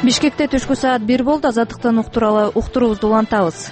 Бишкекте түшкү саат 1 болду. Азаттыктан уктуруубузду улантабыз.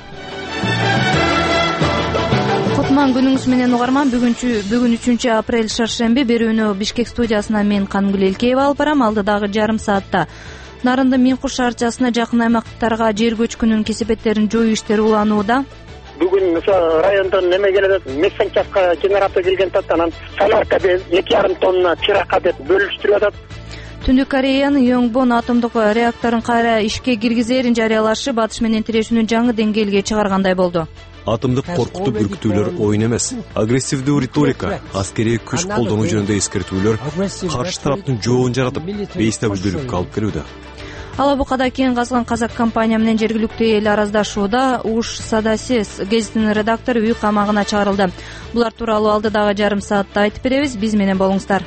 Кутман күнүңүз менен угарман. Бүгүн 3 апрель шаршемби. Берүүнү Бишкек студиясынан мен Кангүл Элкеева алып барам. Алдыдагы жарым саатта Нарынды Миңкуш шаарчасына жакын аймактарга жер көчкүнүн кесепеттерин жоюу иштери уланууда. Бүгүн ошо райондон неме келет, Мессенчаска генератор келген тат, анан солярка деп 2,5 тонна чыракка деп бөлүштүрүп атат. Түндүк Кореянын Йонгбон атомдук реакторун кайра ишке киргизерин жарыялашы батыш менен тирешүүнү жаңы деңгээлге чыгаргандай болду. Атомдук коркутуп үркүтүүлөр оюн эмес. Агрессивдүү риторика, аскерий күч колдонуу жөнүндө эскертүүлөр каршы тараптын жообун жаратып, бейстабилдүүлүккө алып келүүдө. Алабукада кен казган казак компания менен жергиликтүү эл араздашууда. Уш Садаси гезитинин редактору үй камагына чыгарылды. Булар тууралуу алдыдагы жарым саатта айтып беребиз. Биз менен болуңуздар.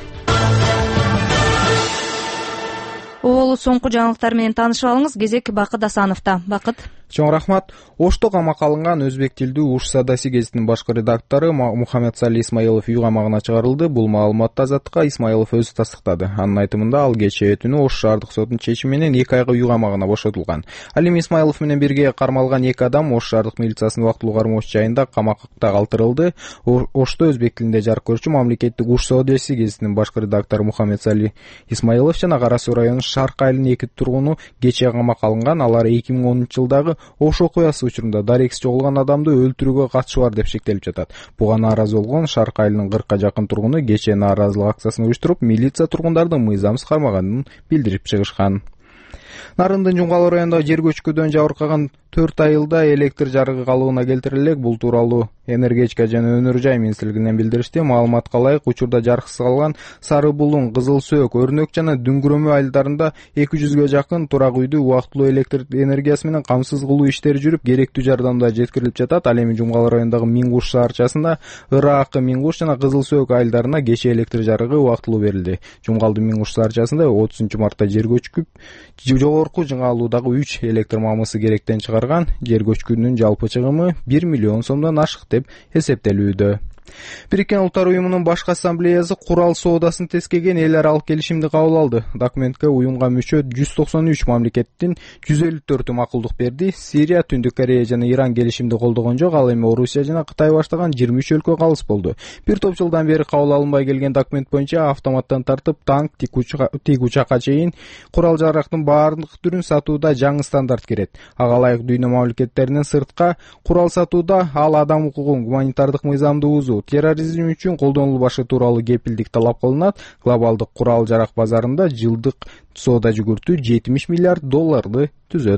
Оолу соңку жаңылыктар менен таанышып алыңыз. Кезек Бакыт Асановдо. Бакыт. Чоң рахмат. Ошто камакка алынган өзбек тилдүү Уш Садаси гезитинин башкы редактору Мухаммед Сали Исмаилов үй камагына чыгарылды. Бул маалыматты Азаттыкка Исмаилов өзү тастыктады. Анын айтымында ал кечээ түнү Ош шаардык сотунун чечими менен 2 айга үй камагына бошотулган. Ал эми Исмаилов менен бирге кармалган 2 адам Ош шаардык милициясынын убактылуу кармоочу жайында камакта калтырылды. Ошто өзбек тилинде жарык көрүүчү мамлекеттик Уш Садаси гезитинин башкы редактору Мухаммед Сали Исмаилов жана Кара Суу районунун Шарк айылынын 2 тургуну кечээ камакка алынган. Алар 2010-жылдагы Ош окуясы учурунда дарексиз жоголгон адамды өлтүрүүгө катышы бар деп шектелип жатат. Буга нааразы болгон Шарк айылынын 40ка жакын тургуну кечээ нааразылык акциясын уюштуруп, милиция тургундардын мыйзамсыз кармаганын билдирип чыгышкан. Нарындын Жумгалы районундагы жер көчкүдөн жабыркаган 4 айылда электр жарыгы калыбына келтириле элек. Бул тууралуу энергетика жана өнөр жай министрлигинен билдиришти. Маалыматка ылайык, учурда жарыксыз калган Сары Булуң, Кызыл Сөөк, Өрнөк жана Дүңгүрөмө айылдарында 200га жакын турак үйдү убактылуу электр энергиясы менен камсыз кылуу иштери жүрүп, керектүү жардамда жеткирилип жатат. Ал эми Жумгалы районундагы Миңкуш шаарчасында Ыраакы, Миңкуш жана Кызыл Сөөк айылдарына кечээ электр жарыгы убактылуу берилди. Жумгалдын Миңкуш шаарчасында 30-мартта жер көчкүп, жогорку жыңалуудагы 3 электр мамысы керектен чыгарган. Жер көчкүнүнүн жалпы чыгымы 1 миллион сомдон ашык деп эсептелүүдө. Бириккен Улуттар уюмунун башкы ассамблеясы курал соодасын тескеген эл аралык келишимди кабыл алды. Документке уюмга мүчө 193 мамлекеттин 154-ü макулдук берди. Сирия, Түндүк Корея жана Иран келишимди колдогон жок. Ал эми Орусия жана Кытай баштаган 23 өлкө калыс болду. Бир топ жылдан бери кабыл алынбай келген документ боюнча автоматтан тартып танк, тик учакка чейин курал жарактын баардык түрүн сатууда жаңы стандарт кирет. Ага ылайык дүйнө мамлекеттеринен сыртка курал сатууда ал адам укугун, гуманитардык мыйзамды бузуу, терроризм үчүн колдонулбашы тууралуу кепилдик талап кылынат. Глобалдык курал жарак базарында жылдык соода жүгүртүү $70 миллиард түзөт.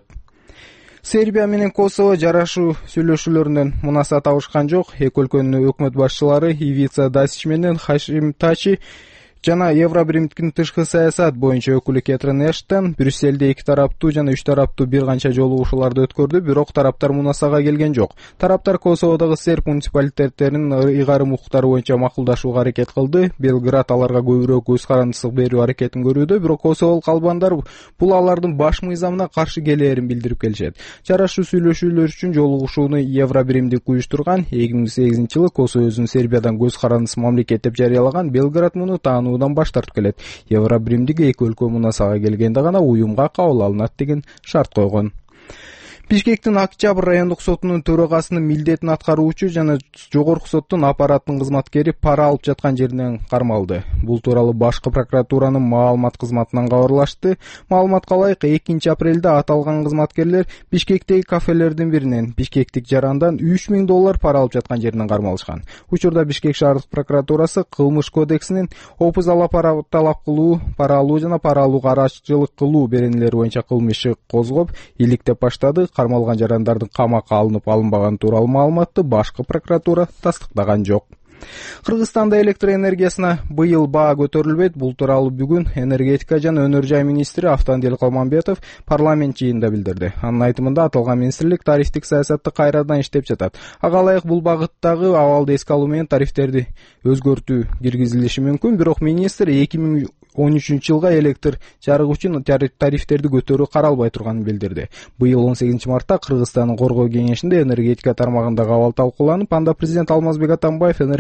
Сербия менен Косово жарашуу сүйлөшүүлөрүнөн мунаса табышкан жок. Эки өлкөнүн өкмөт башчылары Ивица Дасич менен Хашим Тачи жана Евробиримдин тышкы саясат боюнча өкүлү Кетрин Эштон Брюсселде 2 тараптуу жана 3 тараптуу бир канча жолугушууларды өткөрдү, бирок тараптар мунасага келген жок. Тараптар Косоводогу серб муниципалитеттеринин ыйгарым укуктары боюнча макулдашууга аракет кылды. Белград аларга көбүрөөк көз карандысык берүү аракетин көрүүдө, бирок Косоволук албандар бул алардын баш мыйзамына каршы келээрин билдирип келишет. Жарашуу сүйлөшүүлөр үчүн жолугушууну Евробиримдик уюштурган. 2008-жылы Косово өзүн Сербиядан көз карандысыз мамлекет деп жарыялаган. Белград муну таануу баш тартып келет. Евробиримдик эки өлкө мунасага келгенде гана уюмга кабыл алынат деген шарт койгон. Бишкектин Октябрь райондук сотунун төрагасынын милдетин аткаруучу жана жогорку соттун аппараттын кызматкери пара алып жаткан жеринен кармалды. Бул тууралуу башкы прокуратуранын маалымат кызматынан кабарлашты. Маалыматка ылайык 2 апрелде аталган кызматкерлер Бишкектеги кафелердин биринен бишкектик жарандан $3000 пара алып жаткан жеринен кармалышкан. Учурда Бишкек шаардык прокуратурасы кылмыш кодексинин опузала пара талап кылуу, пара алуу жана пара алууга аракчылык кылуу беренелери боюнча кылмыш иши козгоп, иликтеп баштады. Кармалган жарандардын камакка алынып алынбаганы тууралуу маалыматты башкы прокуратура тастыктаган жок. Кыргызстанда электр энергиясына быйыл баа көтөрүлбөйт. Бул тууралуу бүгүн энергетика жана өнөр жай министри Автандел Калманбетов парламент жыйынында билдирди. Анын айтымында аталган министрлик тарифтик саясатты кайрадан иштеп жатат. Ага ылайык бул багыттагы абалды эске алуу менен тарифтерди өзгөртүү киргизилиши мүмкүн, бирок министр 2013-жылга электр жарык үчүн тарифтерди көтөрүү каралбай турганын билдирди. Быйыл 18-мартта Кыргызстандын Коргоо кеңешинде энергетика тармагындагы абал талкууланып, анда президент Алмазбек Атамбаев энергетика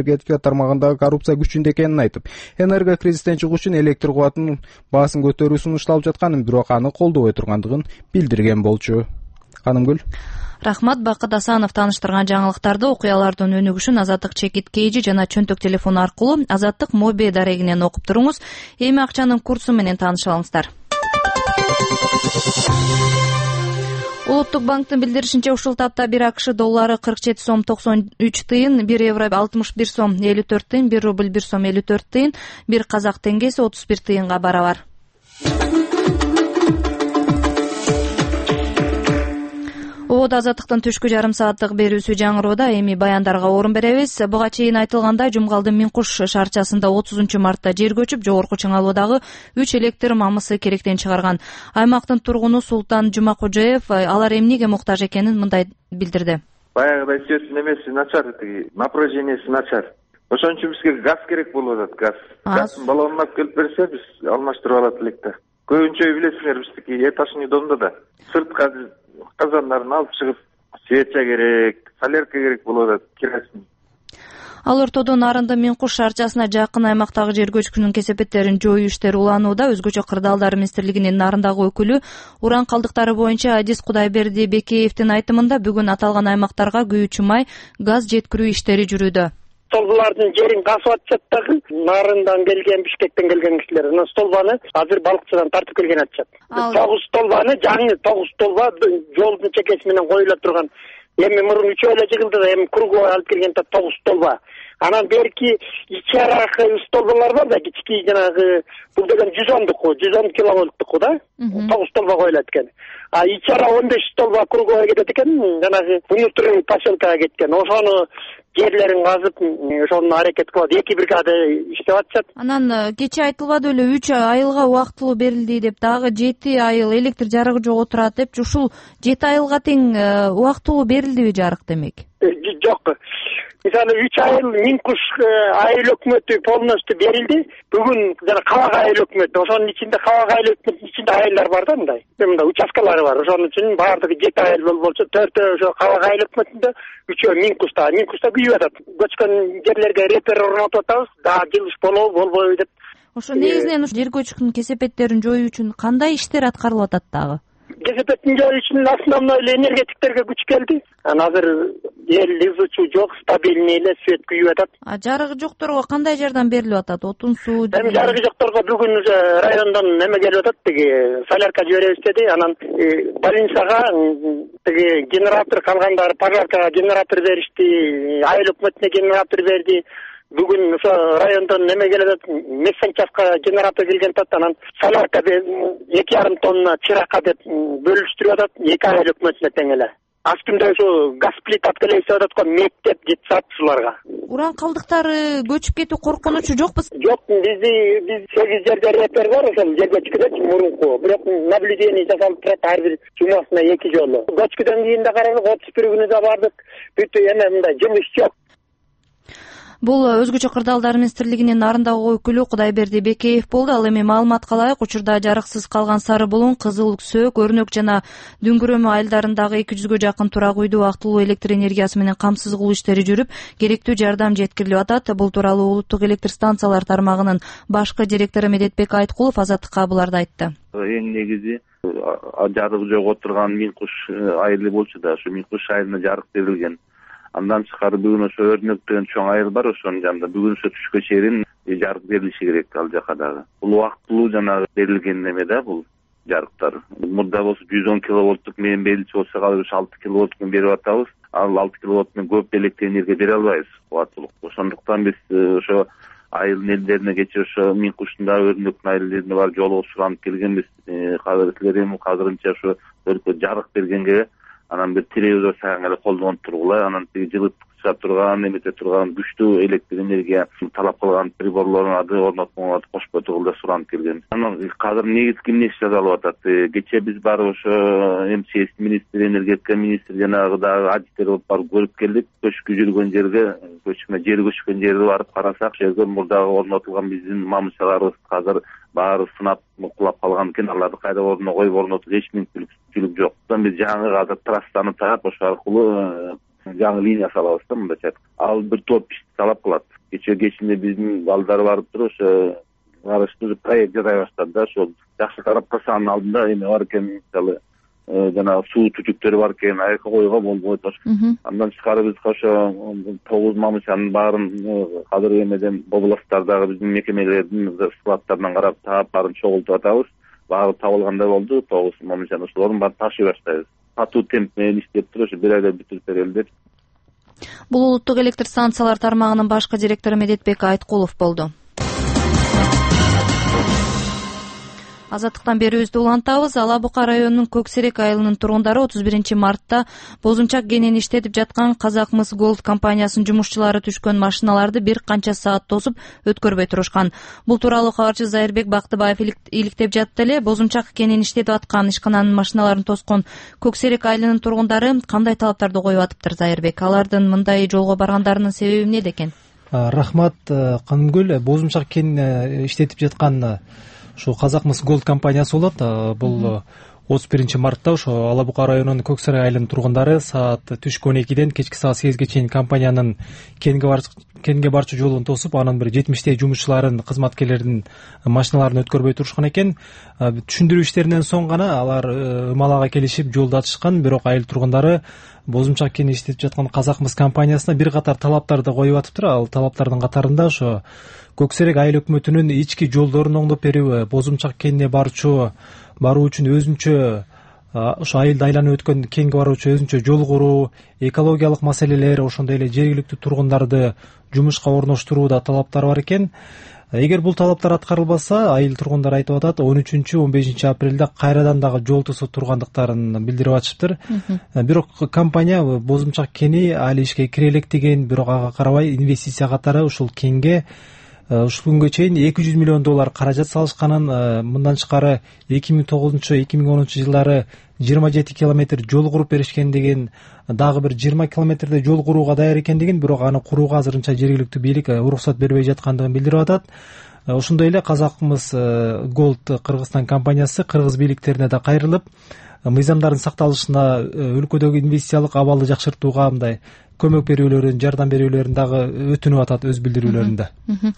энергетика тармагындагы коррупция күчүндө экенин айтып, энерго кризистен чыгуу үчүн электр кубатынын баасын көтөрүү сунушталып жатканын, бирок аны колдобой тургандыгын билдирген болчу. Ханымгүл. Рахмат. Бакыт Асанов тааныштырган жаңылыктарды окуялардын өнүгүшүн Азаттык чекит кейжи жана чөнтөк телефон аркылуу Азаттык Моби дарегинен окуп туруңуз. Эми акчанын курсу менен тааныша алыңыздар. Улуттук банктын билдиришинче ушул тапта 1 АКШ доллары 47 сом 93 тыйын, 1 евро 61 сом 54 тыйын, 1 рубль 1 сом 54 тыйын, 1 казак теңгеси 31 тыйынга барабар. Ободо Азаттыктын түшкү жарым сааттык берүүсү жаңыроодо. Эми баяндарга орун беребиз. Буга чейин айтылгандай, Жумгалдын Миңкуш шаарчасында 30 мартта жер көчүп, жогорку Чыңалуудагы 3 электр мамысы керектен чыгарган. Аймактын тургуну Султан Жумакожоев алар эмнеге муктаж экенин мындай билдирди. Баягыдай свет немеси начар, напряженияси начар. Ошон үчүн бизге газ керек болуп атат, газ. Газдын баллонун алып келип берсе, биз алмаштырып алат элек да. Көбүнчө билесиңер, биздики этажный домдо да сыртка казандарын алып чыгып, свеча керек, солярка керек болуп атат, керосин. Ал ортодо Нарынды Миңкуш шаарчасына жакын аймактагы жер көчкүнүн кесепеттерин жоюу иштери уланууда. Өзгөчө Кырдаалдар министрлигинин Нарындагы өкүлү уран калдыктары боюнча Адис Кудайберди Бекеевдин айтымында бүгүн аталган аймактарга күйүүчү май, газ жеткирүү иштери жүрүүдө. Столбалардын жерин касып атышат дагы. Нарындан келген, Бишкектен келген кишилер анан столбаны азыр балыкчыдан тартып келген атышат. 9 столбаны, жаңы 9 столба жолдун чекеси менен коюла турган. Эми мурун 3 эле жыгылды да, эми круговой алып келген 9 столба. Анан берки ичаракы столбалар бар да, кички жанагы, бул деген 110 киловольттук да, 9 столба коюлат экен. А ичара 15 столба круговой кетет экен, жанагы внутренний поселкага кеткен. Ошону жерлерин казып, ошону аракет кылат. 2 бригада иштеп атышат. Анан кече айтылбады эле 3 айылга убактылуу берилди деп, дагы 7 айыл электр жарыгы жок отурат деп, ушул 7 айылга тең убактылуу берилдиби жарык демек? Жок. Мисалы 3 айыл Миңкуш айыл өкмөтү полностью берилди. Бүгүн жана Кабак айыл өкмөтү, ошонун ичинде Кабак айыл өкмөтүнүн ичинде айылдар бар да мындай. Мында участкалары бар. Ошонун үчүн баардыгы 7 айыл болсо, 4 ошо Кабак айыл өкмөтүндө, 3 Миңкушта. Миңкушта күйүп атат. Көчкөн жерлерге репер орнотуп атабыз, дагы жылыш болбойбу деп. Ошо негизинен жер көчкүнүн кесепеттерин жоюу үчүн кандай иштер аткарылып атат дагы? Кесепеттин жоюу үчүн основной эле энергетиктерге күч келди. Анан азыр эл ызычуу жок, стабильный эле свет күйүп атат. А жарыгы жокторго кандай жардам берилип атат? Отун, суу? Эми жарыгы жокторго бүгүн уже райондон неме келип атат, тиги солярка жиберебиз деди. Анан больницага тиги генератор калгандары пожаркага генератор беришти, айыл өкмөтүнө генератор берди. Бүгүн ошо райондон неме келет, Мессенчевка генератор келген тат, анан солярка 2,5 тонна чырака деп бөлүштүрүп атат, 2 айыл өкмөтүнө тең эле. Астында ошо газ плита келип атат го, мектеп, детсад ушуларга. Уран калдыктары көчүп кетүү коркунучу жокпу? Жок, биз 8 жерде репер бар, ошол жер көчкүдө мурунку. Бирок наблюдение жасалып турат ар бир жумасына 2 жолу. Көчкүдөн кийин да карадык, 31 күнү да бардык. Бүт эме мындай жумуш жок. Бул өзгөчө Кырдаалдар министрлигинин Нарындагы өкүлү Кудайберди Бекеев болду. Ал эми маалымат калайык, учурда жарыксыз калган Сары Булуң, Кызыл Сөөк, Өрнөк жана Дүңгүрөмө айылдарындагы 200гө жакын турак үйдү убактылуу электр энергиясы менен камсыз кылуу иштери жүрүп, керектүү жардам жеткирилип атат. Бул тууралуу Улуттук электр станциялар тармагынын башкы директору Медетбек Айткулов Азаттыкка буларды айтты. Эң негизи жарыгы жок отурган Миңкуш айылы болчу да, ошо Миңкуш айылына жарык берилген. Андан тышкары бүгүн ошо Өрнөк деген чоң айыл бар, ошонун жанында бүгүн ошо түшкө чейин жарык берилиши керек ал жака дагы. Бул убактылуу жанагы берилген неме да, бул жарыктар. Мурда болсо 110 киловольттук менен берилчү болсо, азыр 6 киловольт менен берип атабыз. Ал 6 киловольт менен көп электр энергия бере албайбыз, кубаттуулук. Ошондуктан биз ошо айылдын элдерине кечээ ошо Миңкуштун да Өрнөктүн айылдарына барып жолугуп суранып келгенбиз. Силер эми азырынча ошо жарык бергенге анан бир телевизор саган эле колдонуп тургула, анан тиги жылытча турган, эмете турган күчтүү электр энергия талап кылган приборлорду орнотмогонго кошпой тургула суранып келген. Анан азыр негизги эмне иш жасалып атат? Кечээ биз барып ошо МЧС министри, энергетика министри жанагы дагы адистер болуп барып көрүп келдик. Көчкү жүргөн жерге, жер көчкөн жерге барып карасак, жерге мурдагы орнотулган биздин мамышаларыбыз азыр баары сынап кулап калган экен. Аларды кайда ордуна коюп орнотуп эч мүмкүнчүлүк жок. Биз жаңы азыр трассаны таап ошо аркылуу жаңы линия салабыз да, мындайча айтканда. Ал бир топ ишти талап кылат. кечинде биздин балдар барып туруп ошо караштырып проект жасай баштады да. Ошол жакшы карап калсанын алдында эме бар экен, мисалы жанагы суу түтүктөрү бар экен, айка коюуга болбойт. Андан тышкары биз ошо 9 мамычанын баарын азыр эмеден областтардагы биздин мекемелердин складтарынан карап таап баарын чогултуп атабыз. Баары табылгандай болду. 9 мамычан ошолордун баарын ташый баштайбыз. Катуу темп менен иштеп туруп ошо 1 айда бүтүрүп берели деп. Бул улуттук электр станциялар тармагынын башкы директору Медетбек Айткулов болду. Азаттыктан берүүбүздү улантабыз. Ала Бука районунун Көксерек айылынын тургундары 31-мартта бозумчак кенин иштетип жаткан Казак Мыс Голд компаниясынын жумушчулары түшкөн машиналарды бир канча саат тосуп өткөрбөй турушкан. Бул тууралуу кабарчы Зайырбек Бактыбаев иликтеп жатты эле. Бозумчак кенин иштетип аткан ишкананын машиналарын тоскон Көксерек айылынын тургундары кандай талаптарды коюп атыптыр, Зайырбек? Алардын мындай жолго баргандарынын себеби эмнеде экен? Рахмат, Канымгүл. Бозумчак кенин иштетип жаткан ошо Казак Мыс Голд компаниясы болот. Бул 31-мартта ошо Ала Бука районунун Көксерек айылынын тургундары саат түшкү 12ден кечки саат 8ге чейин компаниянын кенге барчу жолун тосуп, анын бир 70 жумушчуларын, кызматкерлердин машиналарын өткөрбөй турушкан экен. Түшүндүрүү иштеринен соң гана алар ымалага келишип жолду ачышкан. Бирок айыл тургундары бозумчак кенин иштетип жаткан Казак Мыс компаниясына бир катар талаптарды коюп атыптыр. Ал талаптардын катарында ошо Көксерек айыл өкмөтүнүн ички жолдорун оңдоп берүү, бозумчак кенине баруу үчүн өзүнчө ошо айылды айланып өткөн кенге баруучу өзүнчө жол куруу, экологиялык маселелер, ошондой эле жергиликтүү тургундарды жумушка орноштурууда талаптар бар экен. Эгер бул талаптар аткарылбаса, айыл тургундары айтып атат, 13-15 апрелде кайрадан дагы жол тосуп тургандыктарын билдирип атышыптыр. Бирок компания бозумчак кени али ишке кире элек деген, бирок ага карабай инвестиция катары ушул кенге ушул күнгө чейин $200 миллион каражат салышканын, мындан тышкары 2009-2010 жылдары 27 километр жол куруп беришкен деген, дагы бир 20 километрде жол курууга даяр экендигин, бирок аны курууга азырынча жергиликтүү бийлик уруксат бербей жаткандыгын билдирип атат. Ошондой эле Казак Мыс Голд Кыргызстан компаниясы кыргыз бийликтерине да кайрылып, мыйзамдардын сакталышына, өлкөдөгү инвестициялык абалды жакшыртууга мындай көмөк берүүлөрүн, жардам берүүлөрүн дагы өтүнүп атат өз билдирүүлөрүндө.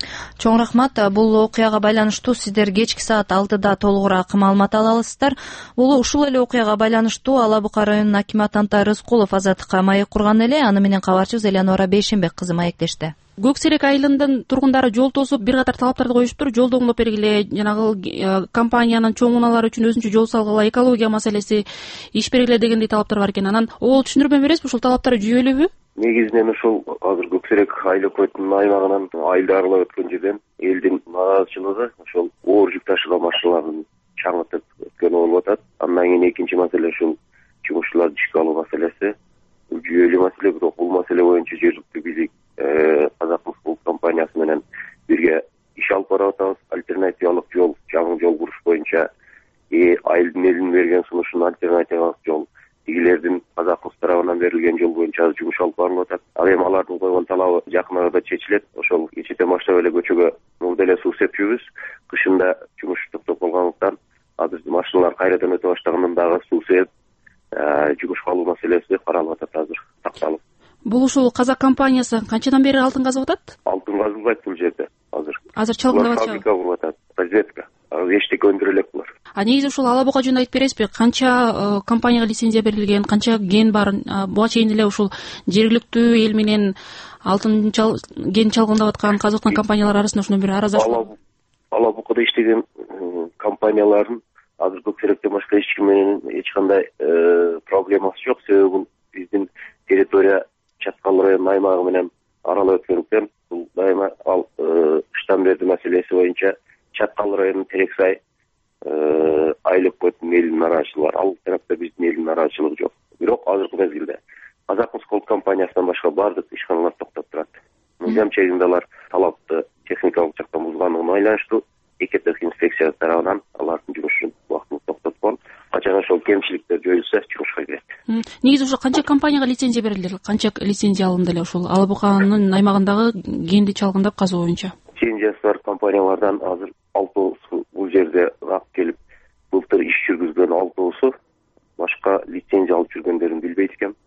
Чоң рахмат. Бул окуяга байланыштуу сиздер кечки саат 6-да толугураак маалымат ала аласыздар. Бул ушул эле окуяга байланыштуу Ала Бука районунун акими Атантай Рыскулов Азаттыкка маек курган эле. Аны менен кабарчыбыз Элеонора Бейшенбек кызы маектешти. Көксерек айылынын тургундары жол тосуп бир катар талаптарды коюшуптур. Жолду оңдоп бергиле, жанагы компаниянын чоң унаалары үчүн өзүнчө жол салгыла, экология маселеси иш бергиле дегендей талаптар бар экен. Анан ол түшүндүрмө бересизби, ушул талаптар жүйөлүүбү? Негизинен ушул азыр Көксерек айыл өкмөтүнүн аймагынан айылды аралап өткөн жерден элдин нараазычылыгы ошол оор жүк ташыган машиналардын чаңытып өткөнү болуп атат. Андан кийин экинчи маселе ушул жумушчуларды ишке алуу маселеси. Бул жүйөлүү маселе, бирок бул маселе боюнча жергиликтүү бийлик Казак Мыс Голд компаниясы менен бирге иш алып барып атабыз. Альтернативалык жол, жаңы жол куруш боюнча айылдын элинин берген сунушунун альтернативалык жол, тигилердин Казак Мыс тарабынан берилген жол боюнча жумуш алып барылып атат. Ал эми алардын койгон талабы жакын арада чечилет. Ошол кечээден баштап эле көчөгө мурда эле суу сепчүбүз. Кышында жумуш токтоп калгандыктан азыр машиналар кайрадан өтө баштагандан дагы суу сеп жумушка алуу маселеси каралып атат азыр такталып. Бул ушул Казак компаниясы канчадан бери алтын казып атат? Алтын казылбайт бул жерде азыр. Азыр чалгындап атат. Фабрика куруп атат, разведка. Эчтеке өндүрө элек булар. Негизи ушул Ала Бука жөнүндө айтып бересизби? Канча компанияга лицензия берилген, канча ген бар? Буга чейин эле ушул жергиликтүү эл менен алтын ген чалгындап аткан казып аткан компаниялар арасында ушундай бир аразачлык. Ала Букада иштеген компаниялардын азыр Көксеректен башка эч ким менен эч кандай проблемасы жок. Себеби бул биздин территория Чаткал районунун аймагы менен аралап өткөндүктөн бул дайыма ал штам берди маселеси боюнча Чаткал районунун Терексай айыл өкмөтүнүн элинин нараазычылыгы бар. Ал тарапта биздин элдин нараазычылыгы жок. Бирок азыркы мезгилде Казак Мыс Голд компаниясынан башка баардык ишканалар токтоп турат. Мыйзам чегинде алар талапты техникалык жактан бузганына байланыштуу экетек инспекция тарабынан алардын жумушун убактылуу токтоткон. Качан ошол кемчиликтер жоюлса жумушка кирет. Негизи ушул канча компанияга лицензия берилди? Канча лицензия алынды эле ушул Ала Буканын аймагындагы генди чалгындап казуу боюнча? Лицензиясы бар компаниялардан азыр 6 бул жерде ак келип былтыр иш жүргүзгөн 6 башка лицензия алып жүргөндөрүн билбейт экен.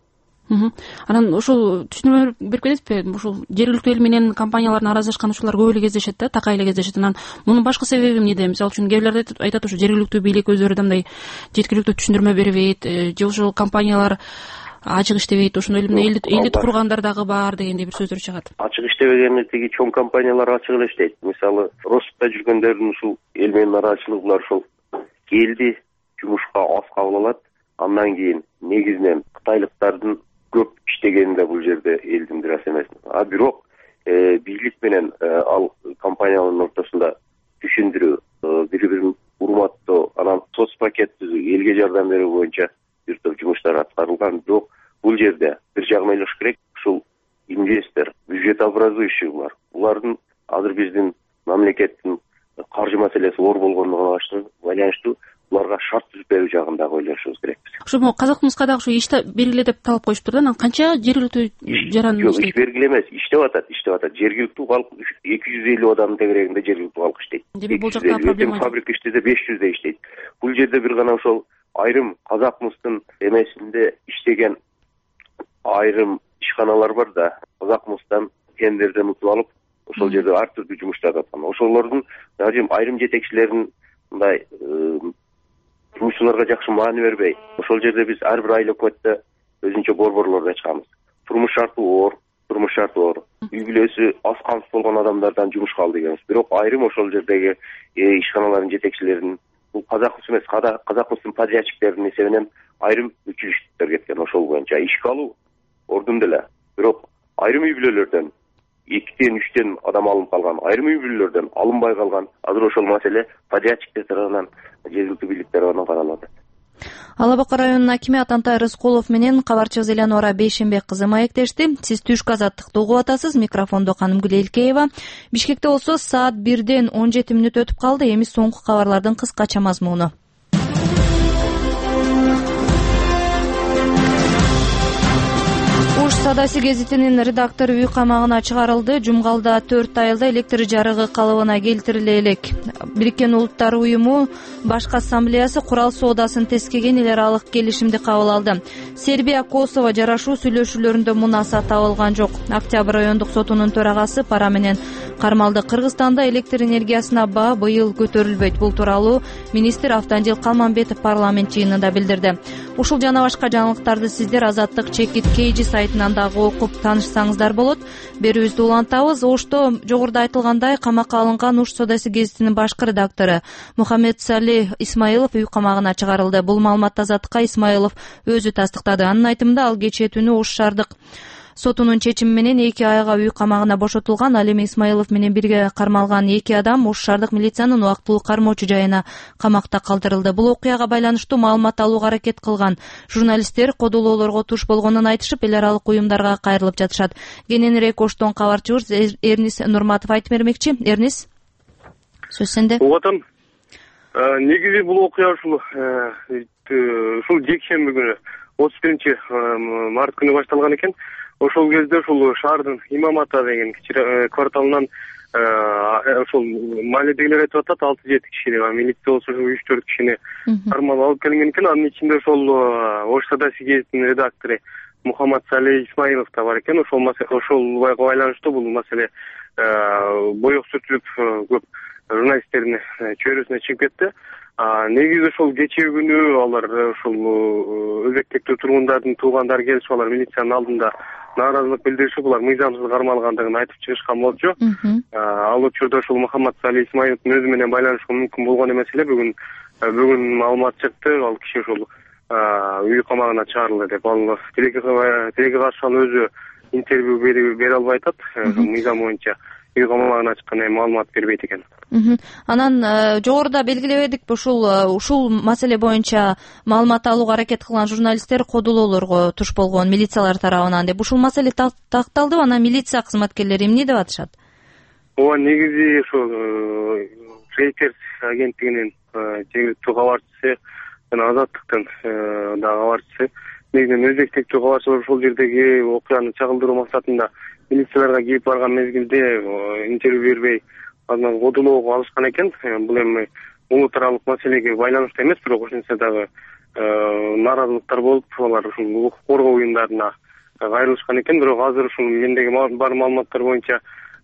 Анан ушул түшүнүрмө берип кетесизби? Ушул жергиликтүү эл менен компаниялардын араздашкан ушулар көп эле кездешет да, такай эле кездешет. Анан мунун башкы себеби эмнеде? Мисалы үчүн кээ бирлер айтат, ушу жергиликтүү бийлик өздөрү да мындай жеткиликтүү түшүндүрмө бербейт, же ушул компаниялар ачык иштебейт, ошондой эле мына элди кургандар дагы бар дегендей бир сөздөр чыгат. Ачык иштебегени тиги чоң компаниялар ачык эле иштейт. Мисалы, Роступта жүргөндөрдүн ушул эл менен нараазычылыгы булар ошол келди, жумушка аз кабыл алат. Андан кийин негизинен кытайлыктардын көп иштегени да бул жерде элдин бир аз эмес. Бирок бийлик менен ал компаниялардын ортосунда түшүндүрүү, бири-бирин урматтоо, анан соц пакет түзүү, элге жардам берүү боюнча бир топ жумуштар аткарылган. Бирок бул жерде бир жагын ойлош керек, ушул инвестор, бюджетообразующий булардын азыр биздин мамлекеттин каржы маселеси оор болгондугуна байланыштуу буларга шарт түзүп берүү жагын дагы ойлошубуз керекпиз. Ошо Казакмыска дагы ушу иште бергиле деп талап коюштур да. Анан канча жергиликтүү жаран иштейт? Иш бергиле эмес, иштеп атат. Жергиликтүү калк 250 адамдын тегерегинде жергиликтүү калк иштейт. Демек бул жакта проблема жок. Фабрика иштесе 500 иштейт. Бул жерде бир гана ошол айрым Казакмыстын эмесинде иштеген айрым ишканалар бар да, Казакмыстан тендерден утуп алып, ошол жерде ар түрдүү жумуштарды аткан. Ошолордун айрым жетекчилерин мындай жумушчуларга жакшы маани бербей, ошол жерде биз ар бир айыл өкмөттө өзүнчө борборлорду ачканбыз. Турмуш шарты оор. Үй бүлөсү аз камсыз болгон адамдардан жумушка ал дегенбиз. Бирок айрым ошол жердеги ишканалардын жетекчилерин, бул Казакмыс эмес, Казакмыстын подрядчиктеринин эсебинен айрым училищелер кеткен. Ошол боюнча ишке алуу ордун деле. Бирок айрым үй бүлөлөрдөн 2-тен 3тен адам алынып калган, айрым үй бүлөлөрдөн алынбай калган. Азыр ошол маселе подрядчиктер тарабынан, жергиликтүү бийлик тарабынан каралат. Ала Бака районунун акими Атантай Рыскулов менен кабарчыбыз Элеонора Бейшенбек кызы маектешти. Сиз түшкү азаттыкты угуп атасыз. Микрофондо Канымгүл Элкеева. Бишкекте болсо саат 1-ден 17 мүнөт өтүп калды. Эми соңку кабарлардын кыскача мазмуну. Садасы гезитинин редактору үй камагына чыгарылды. Жумгалда 4 айылда электр жарыгы калыбына келтириле элек. Бириккен Улуттар уюму башкы ассамблеясы курал соодасын тескеген эл аралык келишимди кабыл алды. Сербия Косово жарашуу сүйлөшүүлөрүндө мунаса табылган жок. Октябрь райондук сотунун төрагасы пара менен кармалды. Кыргызстанда электр энергиясына баа быйыл көтөрүлбөйт. Бул тууралуу министр Автандил Калманбетов парламент жыйынында билдирди. Ушул жана башка жаңылыктарды сиздер Азаттык чекит KG сайтынан дагы окуп таанышсаңыздар болот. Берүүбүздү улантабыз. Ошто жогоруда айтылгандай камакка алынган Уш Содасы гезитинин башкы редактору Мухаммедсали Исмаилов үй камагына чыгарылды. Бул маалыматты Азаттыкка Исмаилов өзү тастыктады. Анын айтымында ал кечээ түнү Уш шаардык сотунун чечими менен 2 айга үй камагына бошотулган. Ал эми Исмаилов менен бирге кармалган 2 адам Уш шаардык милициянын убактылуу кармоочу жайына камакта калтырылды. Бул окуяга байланыштуу маалымат алууга аракет кылган журналисттер кодулоолорго туш болгонун айтышып, эл аралык уюмдарга кайрылып жатышат. Кененирээк Оштон кабарчыбыз Эрнис Нурматов айтып бермекчи. Эрнис, сөз сенде. Отам, негизи бул окуя ушул жекшемби күнү 31 март күнү башталган экен. Ошол кезде ушул шаардын Имам Ата деген кварталынан ошол мааледегилер айтып атат 6-7 кишини, милиция болсо 3-4 кишини кармалып алып келген экен. Анын ичинде ошол Ош Садасы гезитинин редактору Мухаммедсали Исмаилов да бар экен. Ошол байланыштуу бул маселе боек сүртүлүп көп журналисттердин чөйрөсүнө чыгып кетти. Негизи ошол кечээ күнү алар ошол өзектектүү тургундардын туугандары келишип, алар милициянын алдында нааразылык билдиришип, булар мыйзамсыз кармалгандыгын айтып чыгышкан болчу. Ал учурда ошол Мухаммедсали Исмаиловдун өзү менен байланышуу мүмкүн болгон эмес эле. Бүгүн маалымат чыкты, ал киши ошол үй камагына чыгарылды деп. Ал тилекке каршы ал өзү интервью бере албай атат. Мыйзам боюнча үй камагына чыккан маалымат бербейт экен. Анан жогоруда белгилебедикпи, ушул маселе боюнча маалымат алууга аракет кылган журналисттер кодулоолорго туш болгон милициялар тарабынан деп. Ушул маселе такталдыбы? Анан милиция кызматкерлери эмне деп атышат? Ооба, негизи ошол Reuters агенттигинин жергиликтүү кабарчысы жана Азаттыктын да кабарчысы, негизинен өзектектүү кабарчылар ошол жердеги окуяны чагылдыруу максатында милицияларга кирип барган мезгилде интервью бербей анан кодулоого алышкан экен. Бул эми улут аралык маселеге байланыштуу эмес, бирок ошентсе дагы нааразылыктар болуп, алар ушул укук коргоо уюмдарына кайрылышкан экен. Бирок азыр ушул мендеги бар маалыматтар боюнча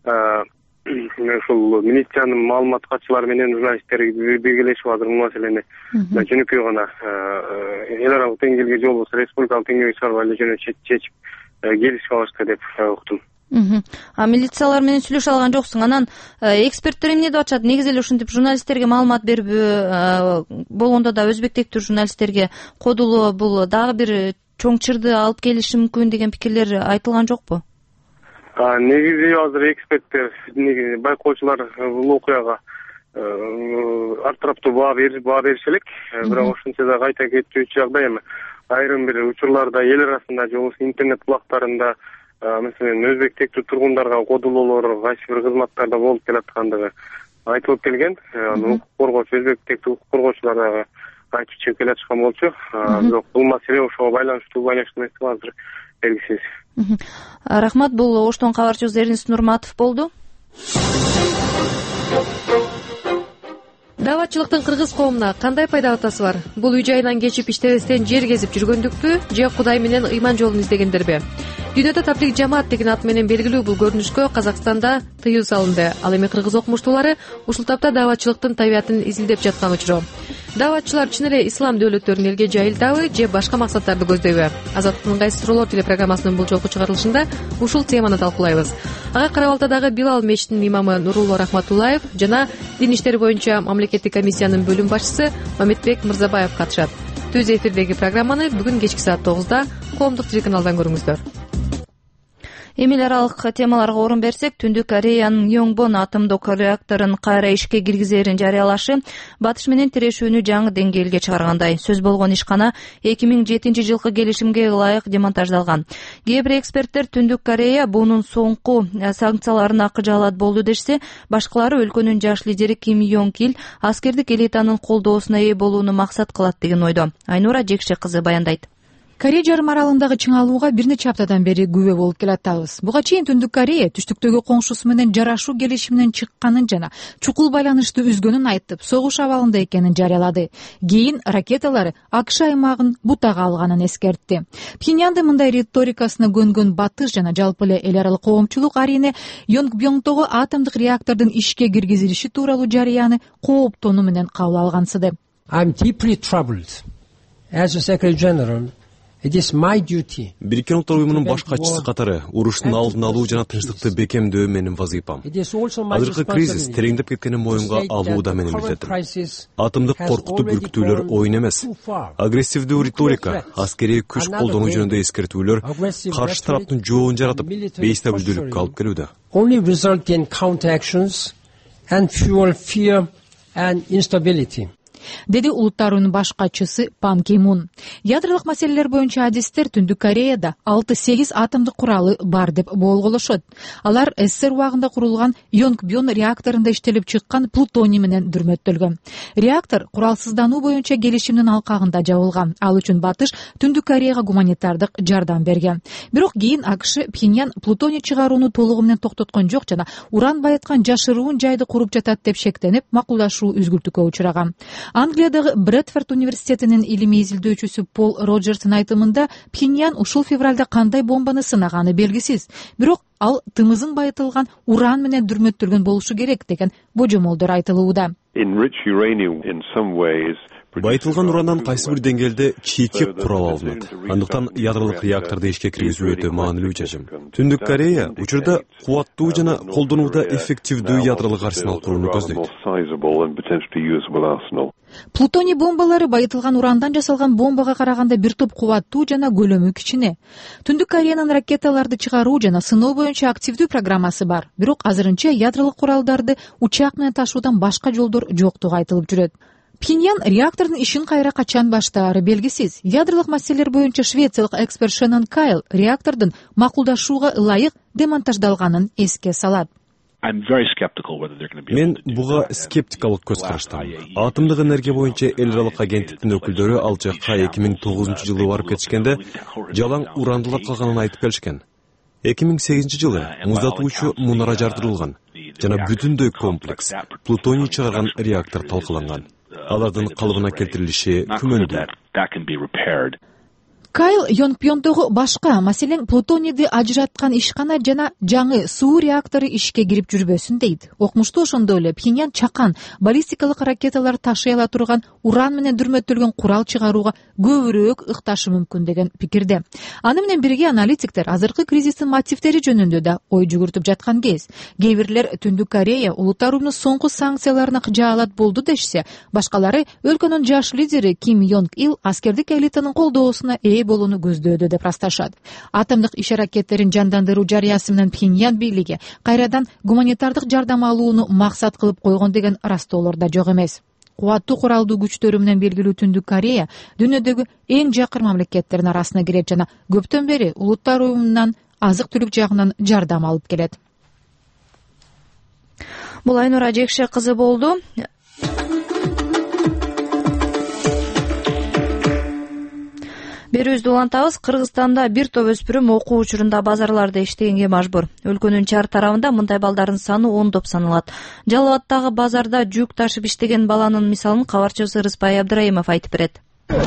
ушул милициянын маалымат катчылары менен журналисттер биргелешип азыр бул маселени жөнөкөй гана эл аралык деңгээлге же болбосо республикалык деңгээлге чыгарып эле жөнү чечип келишип алышты деп уктум. Милициялар менен сүйлөшө алган жоксуң. Анан эксперттер эмне деп атышат? Негизи эле ушинтип журналисттерге маалымат берип болгондо да өзбек тектүү журналисттерге кодулоо бул дагы бир чоң чырды алып келиши мүмкүн деген пикирлер айтылган жокпу? Негизи азыр эксперттер, байкоочулар бул окуяга ар тараптуу баа бериши элек. Бирок ошентсе да кайта кетүүчү жагдай эми. Айрым бир учурларда эл арасында же болбосо интернет булактарында маселен өзбек тектүү тургундарга кодулоолор кайсы бир кызматтарда болуп келаткандыгы айтылып келген. Укук коргоочу, өзбек тектүү укук коргоочулар дагы айтып чыгып келатышкан болчу. Бирок бул маселе ошого байланыштуу эмес азыр белгисиз. Рахмат. Бул Оштон кабарчыбыз Эрнест Нурматов болду. Дааватчылыктын кыргыз коомуна кандай пайда атасы бар? Бул үй жайынан кечип иштебестен жер кезип жүргөндүкпү же Кудай менен ыйман жолун издегендерби? Дүйнөдө таблиг жамаат деген ат менен белгилүү бул көрүнүшкө Казакстанда тыюу салынды. Ал эми кыргыз окумуштуулары ушул тапта дааватчылыктын табиятын изилдеп жаткан учуру. Дааватчылар чын эле ислам дөөлөттөрүн элге жайылтабы же башка максаттарды көздөйбү? Азаттыктын кайсы суроолор телепрограммасынын бул жолку чыгарылышында ушул теманы талкуулайбыз. Ага Кара-Балтадагы Билал мечитинин имамы Нурулло Рахматуллаев жана дин иштери боюнча мамлекеттик комиссиянын бөлүм башчысы Мамедбек Мырзабаев катышат. Түз эфирдеги программаны бүгүн кечки саат 9-да Коомдук телеканалдан көрүңүздөр. Эми эл аралык темаларга орун берсек, Түндүк Кореянын Йонгбон атомдук реакторун кайра ишке киргизерин жарыялашы батыш менен тирешүүнү жаңы деңгээлге чыгаргандай. Сөз болгон ишкана 2007-жылкы келишимге ылайык демонтаждалган. Кээ бир эксперттер Түндүк Корея бунун соңку санкцияларына кыжаалат болду дешсе, башкалары өлкөнүн жаш лидери Ким Йонг Ил аскердик элитанын колдоосуна ээ болууну максат кылат деген ойдо. Айнура Жекше кызы баяндайт. Корея жарым аралындагы чыңалууга бир нече аптадан бери күбө болуп келатабыз. Буга чейин Түндүк Корея түштүктөгү коңшусу менен жарашуу келишиминен чыкканын жана чукул байланышты үзгөнүн айтып, согуш абалында экенин жарыялады. Кийин ракеталары АКШ аймагын бутага алганын эскертти. Пхеньяндын мындай риторикасына көнгөн батыш жана жалпы эле эл аралык коомчулук арийне Йонгбьонгдогу атомдук реактордун ишке киргизилиши тууралуу жарыяны кооптонуу менен кабыл алгансыды. I'm deeply troubled. As a Secretary General, Бириккен Улуттар уюмунун баш катчысы катары уруштун алдын алуу жана тынчтыкты бекемдөө менин вазыйпам. Азыркы кризис тереңдеп кеткенин моюнга алуу да менин милдетим. Атомдук коркутуп үркүтүүлөр оюн эмес. Агрессивдүү риторика, аскерий күч колдонуу жөнүндө эскертүүлөр каршы тараптын жообун жаратып, бейстабилдүүлүккө алып келүүдө. Only result in counteractions and fuel fear and instability. Деди Улуттар уюмунун баш катчысы Пан Ки Мун. Ядролук маселелер боюнча адистер Түндүк Кореяда 6-8 атомдук куралы бар деп болголошот. Алар СССР убагында курулган Йонгбьон реакторунда иштелип чыккан плутоний менен дүрмөттөлгөн. Реактор куралсыздануу боюнча келишимдин алкагында жабылган. Ал үчүн батыш Түндүк Кореяга гуманитардык жардам берген. Бирок кийин АКШ Пхеньян плутоний чыгарууну толугу менен токтоткон жок жана уран байыткан жашыруун жайды куруп жатат деп шектенип, макулдашуу үзгүлтүккө учураган. Англиядагы Брэдфорд университетинин илимий изилдөөчүсү Пол Роджерстын айтымында Пхеньян ушул февралда кандай бомбаны сынаганы белгисиз. Бирок ал тымызын байытылган уран менен дүрмөттөлгөн болушу керек деген божомолдор айтылууда. Байытылган урандан кайсы бир деңгээлде чийки курал алынат. Андыктан ядролук реакторду ишке киргизүү өтө маанилүү чечим. Түндүк Корея учурда кубаттуу жана колдонууда эффективдүү ядролук арсенал курууну көздөйт. Плутоний бомбалары байытылган урандан жасалган бомбага караганда бир топ кубаттуу жана көлөмү кичине. Түндүк Кореянын ракеталарды чыгаруу жана сыноо боюнча активдүү программасы бар. Бирок азырынча ядролук куралдарды учак менен ташуудан башка жолдор жоктугу айтылып жүрөт. Пхеньян реактордун ишин кайра качан баштаары белгисиз. Ядролук маселелер боюнча швециялык эксперт Шеннон Кайл реактордун макулдашууга ылайык демонтаждалганын эске салат. Мен буга скептикалык көз караштамын. Атомдук энергия боюнча эл аралык агенттиктин өкүлдөрү ал жакка 2009-жылы барып кетишкенде жалаң урандылар калганын айтып келишкен. 2008-жылы муздатуучу мунара жардырылган жана бүтүндөй комплекс плутоний чыгарган реактор талкаланган. Алардын калыбына келтирилиши күмөндүү. Кайл Йонгпьондогу башка, маселен плутонийди ажыраткан ишкана жана жаңы суу реактору ишке кирип жүрбөсүн дейт. Окмуштуу ошондой эле Пхеньян чакан баллистикалык ракеталар ташый ала турган уран менен дүрмөтүлгөн курал чыгарууга көбүрөөк ыкташы мүмкүн деген пикирде. Аны менен бирге аналитиктер азыркы кризистин мотивдери жөнүндө да ой жүгүртүп жаткан кез. Кээ бирлер Түндүк Корея улуттар уюмунун соңку санкцияларына кыжаалат болду дешсе, башкалары өлкөнүн жаш лидери Ким Йонг Ил аскердик элитанын колдоосуна ээ болууну көздөөдө деп ырасташат. Атомдук иш аракеттерин жандандыруу жарыясы менен Пхеньян бийлиги кайрадан гуманитардык жардам алууну максат кылып койгон деген ырастоолор да жок эмес. Кубаттуу куралдуу күчтөрү менен белгилүү Түндүк Корея дүйнөдөгү эң жакыр мамлекеттердин арасына кирет жана көптөн бери улуттар уюмунан азык-түлүк жагынан жардам алып келет. Бул Айнур Ажекше кызы болду. Берүүбүздү улантабыз. Кыргызстанда бир топ өспүрүм окуу учурунда базарларда иштегенге мажбур. Өлкөнүн чар тарабында мындай балдардын саны ондоп саналат. Жалал Абаддагы базарда жүк ташып иштеген баланын мисалын кабарчыбыз Ырыспай Абдыраимов айтып берет.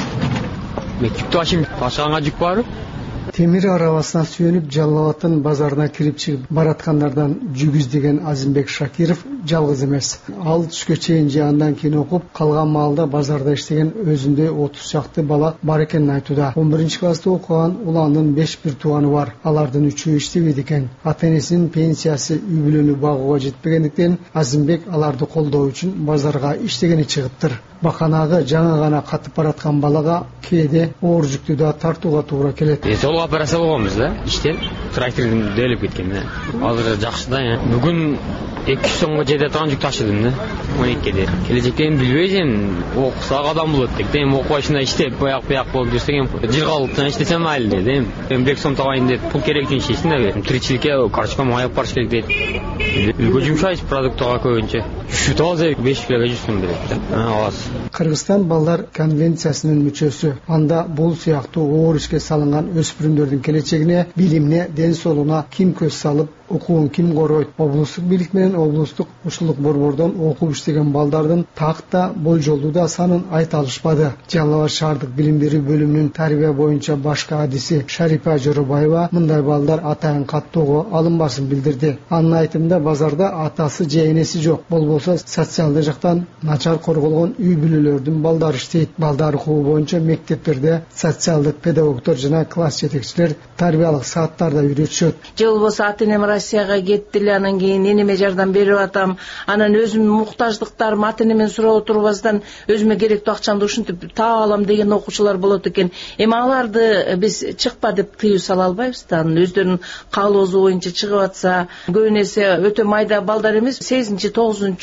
Мектепте ташыганга жүк бар. Темир арабасына сүйөнүп Жалал Абаддын базарына кирип чыгып бараткандардан жүк издеген Азимбек Шакиров жалгыз эмес. Ал түшкө чейин же андан кийин окуп, калган маалда базарда иштеген өзүндөй 30 чакты бала бар экенин айтууда. 11-класста окуган уланын 5 бир тууганы бар. Алардын 3-өө иштебейт экен. Ата-энесинин пенсиясы үй бүлөнү багууга жетпегендиктен Азимбек аларды колдоо үчүн базарга иштегени чыгыптыр. Баканагы жаңы гана катып бараткан балага кээде оор жүктү да тартууга туура келет. Жол операция болгонбуз да, иштеп, трактордун дөөлөп кеткен да. Азыр жакшы да. Бүгүн 200 сомго жете турган жүк ташыдым да. 12-де. Келечекте билбейсиң, окусак адам болот деп. Эми окубашында иштеп, бояк болуп жүрсөң, жыргалыктан иштесем айылда дейм. Эми 1 сом табайын деп, пул керек үчүн иштейсиң да. Тиричиликке карточка майып барыш керек дейт. Үйгө жумшайсың продуктага көбүнчө. Şu taze 5 kg жүзсүн берет. Кыргызстан балдар конвенциясынын мүчөсү. Анда бул сыяктуу оор ишке салынган өспүрүмдөрдүн келечегине, билимине, ден соолугуна ким көз салып, окуун ким коройт? Облустук бийлик менен облустук ушулук борбордон окуп иштеген балдардын такта болжолду да санын айта алышпады. Жалал Абад шаардык билим берүү бөлүмүнүн тарбия боюнча башкы адиси Шарипа Жоробаева мындай балдар атайын каттоого алынбасын билдирди. Анын айтымында базарда атасы же энеси жок. Болбосо социалдык жактан начар корголгон үй бүлөлөрдүн балдары иштейт. Балдар укугу боюнча мектептерде социалдык педагогдор жана класс жетекчилер тарбиялык сааттарда үйрөтүшөт. Же болбосо ата-энем Россияга кетти эле, анан кийин энеме жардам берип атам. Анан өзүмдүн муктаждыктарым ата-энемен сурап отурбастан өзүмө керектүү акчамды ушинтип таап алам деген окуучулар болот экен. Эми аларды биз чыкпа деп тыюу сала албайбыз да. Өздөрүнүн каалоосу боюнча чыгып атса, көбүн эсе өтө майда балдар эмес, 8-9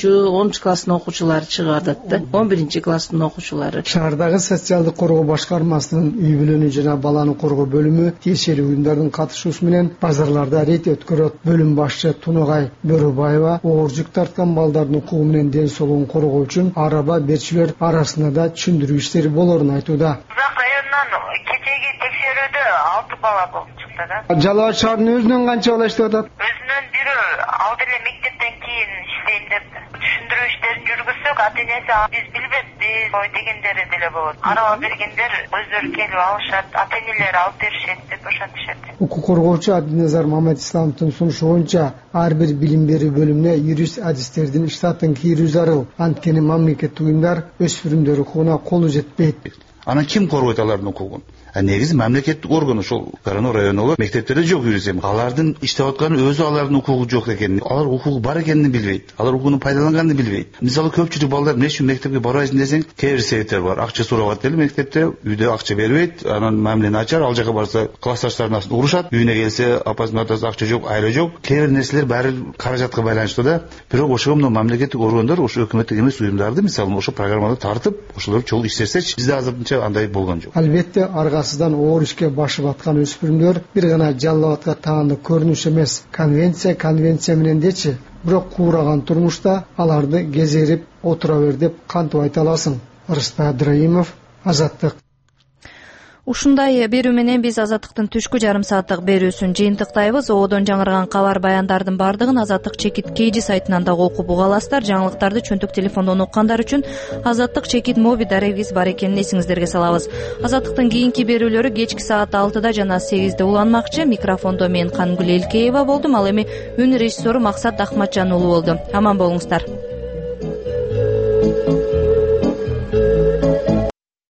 10 класстын окуучулары чыгып атат да. 11 класстын окуучулары. Шаардагы социалдык коргоо башкармасынын үй бүлөнү жана баланы коргоо бөлүмү тиешелүү уюмдардын катышуусу менен базарларда рейд өткөрөт. Бөлүм башчы Тунугай Бөрөбаева оор жүк тарткан балдардын укугу менен ден соолугун коргоо үчүн араба берчилер арасында да түшүндүрүү иштери болорун айтууда. Районнан кечеги текшерүүдө 6 бала болуп чыкты да. Жалал Абад шаарынын өзүнөн канча бала иштеп атат? Өзүнөн бирөө ал деле мектептен кийин иштейм деп түшүндүрүү иштерин жүргүзсөк, ата-энеси биз билбеппиз дегендери деле болот. Араба бергендер өздөрү келип алышат, ата-энелери алып беришет деп ошентишет. Укук коргоочу Абдиназар Маматисламовдун сунушу боюнча ар бир билим берүү бөлүмүнө юрист адистердин штатын кирүү зарыл. Анткени мамлекеттик уюмдар өспүрүмдөр укугуна колу жетпейт. Анан ким коргойт алардын укугун? Негизи мамлекеттик орган ошол Коронор районуга мектептерде жок юрисем. Алардын иштеп атканы өзү алардын укугу жок экенин, алар укугу бар экенин билбейт. Алар укугуну пайдаланганын билбейт. Мисалы көпчүлүк балдар эмне үчүн мектепке барбайсың десең, кээ бир себептер бар. Акча сурап атат эле мектепте, үйдө акча бербейт, анан мамилени ачар, ал жака барса классташтарына урушат, үйүнө келсе апасынын атасы акча жок, айла жок. Кээ бир нерселер баары каражатка байланыштуу да. Бирок ошого мына мамлекеттик органдар ошо өкмөттүк эмес уюмдарды мисалы ошо программада тартып, ошолор чогуу иштесечи, бизде азырынча андай болгон жок. Албетте аргасыздан оор ишке башып аткан өспүрүмдөр бир гана Жалал Абадка таандык көрүнүш эмес. Конвенция менен дечи, бирок куураган турмушта аларды кезерип отура бер деп кантип айта аласың? Ырыспай Абдыраимов, Азаттык. Ушундай берүү менен биз Азаттыктын түшкү жарым сааттык берүүсүн жыйынтыктайбыз. Одон жаңырган кабар баяндардын бардыгын Азаттык чекит KG сайтынан дагы окуп уга аласыздар. Жаңылыктарды чөнтөк телефондон уккандар үчүн Азаттык чекит моби дарегибиз бар экенин эсиңиздерге салабыз. Азаттыктын кийинки берүүлөрү кечки саат 6-да жана 8-де уланмакчы. Микрофондо мен Кангүл Элкеева болдум. Ал эми үн режиссеру Максат Ахматжан уулу болду. Аман болуңуздар.